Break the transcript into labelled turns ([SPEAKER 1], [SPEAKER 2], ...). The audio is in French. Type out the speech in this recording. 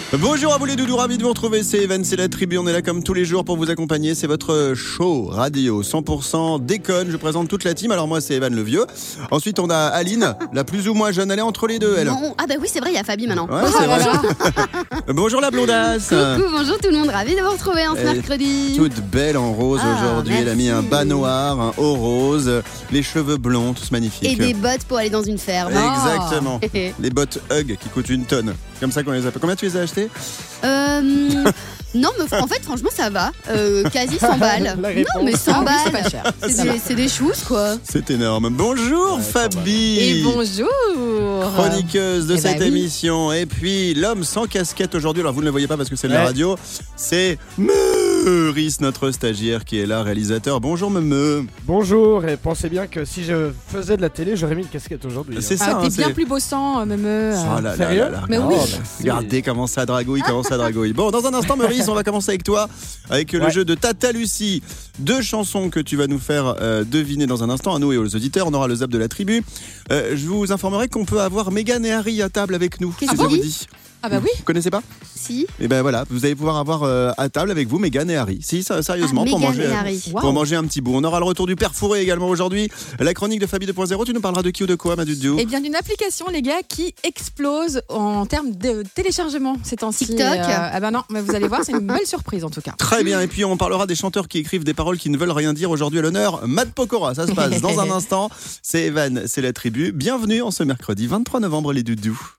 [SPEAKER 1] Bonjour à vous les doudous, ravi de vous retrouver, c'est Evan, c'est la tribu, on est là comme tous les jours pour vous accompagner, c'est votre show radio 100% déconne, je présente toute la team, alors moi c'est Evan le vieux, ensuite on a Aline, la plus ou moins jeune, elle est entre les deux elle.
[SPEAKER 2] Non. Ah bah oui c'est vrai, il y a Fabi maintenant.
[SPEAKER 1] Ouais, c'est vrai. Bonjour la blondasse.
[SPEAKER 2] Coucou, bonjour tout le monde, ravi de vous retrouver ce mercredi.
[SPEAKER 1] Toute belle en rose aujourd'hui, elle a mis un bas noir, un haut rose, les cheveux blonds, tous magnifiques.
[SPEAKER 2] Et des bottes pour aller dans une ferme.
[SPEAKER 1] Exactement, les bottes Hug qui coûtent une tonne, comme ça qu'on les appelle. Combien tu les as achetées?
[SPEAKER 2] Non, mais en fait, franchement, ça va. Quasi 100 balles. Non, mais 100 balles, c'est pas cher. C'est des choses, quoi.
[SPEAKER 1] C'est énorme. Bonjour Fabi.
[SPEAKER 3] Et bonjour.
[SPEAKER 1] Chroniqueuse de cette émission. Et puis, l'homme sans casquette aujourd'hui. Alors, vous ne le voyez pas parce que c'est de la radio. C'est Meurice, notre stagiaire qui est là, réalisateur. Bonjour Meme.
[SPEAKER 4] Bonjour, et pensez bien que si je faisais de la télé, j'aurais mis une casquette aujourd'hui.
[SPEAKER 1] C'est ça.
[SPEAKER 3] T'es bien plus beau sang, Meme.
[SPEAKER 1] Oh là
[SPEAKER 4] Sérieux
[SPEAKER 1] là.
[SPEAKER 3] Mais oui.
[SPEAKER 1] Regardez comment ça dragouille, Bon, dans un instant, Meurice, on va commencer avec toi, avec le jeu de Tata Lucie. 2 chansons que tu vas nous faire deviner dans un instant, à nous et aux auditeurs. On aura le zap de la tribu. Je vous informerai qu'on peut avoir Meghan et Harry à table avec nous.
[SPEAKER 2] Qu'est-ce
[SPEAKER 1] si
[SPEAKER 2] que
[SPEAKER 1] ça
[SPEAKER 2] tu
[SPEAKER 1] vous
[SPEAKER 2] dis
[SPEAKER 1] dit.
[SPEAKER 3] Ah bah oui.
[SPEAKER 1] Vous connaissez pas?
[SPEAKER 2] Si.
[SPEAKER 1] Et ben voilà, vous allez pouvoir avoir à table avec vous Meghan et Harry. Si, sérieusement, pour
[SPEAKER 2] Meghan
[SPEAKER 1] manger,
[SPEAKER 2] et Harry.
[SPEAKER 1] pour manger un petit bout. On aura le retour du père Fourré également aujourd'hui. La chronique de Fabi 2.0, tu nous parleras de qui ou de quoi, Madoudou?
[SPEAKER 3] Eh bien d'une application, les gars, qui explose en termes de téléchargement ces temps-ci.
[SPEAKER 2] TikTok.
[SPEAKER 3] Ah bah non, mais vous allez voir, c'est une belle surprise en tout cas.
[SPEAKER 1] Très bien, et puis on parlera des chanteurs qui écrivent des paroles qui ne veulent rien dire aujourd'hui à l'honneur. Matt Pokora, ça se passe dans un instant. C'est Evan, c'est la tribu. Bienvenue en ce mercredi 23 novembre les doudous.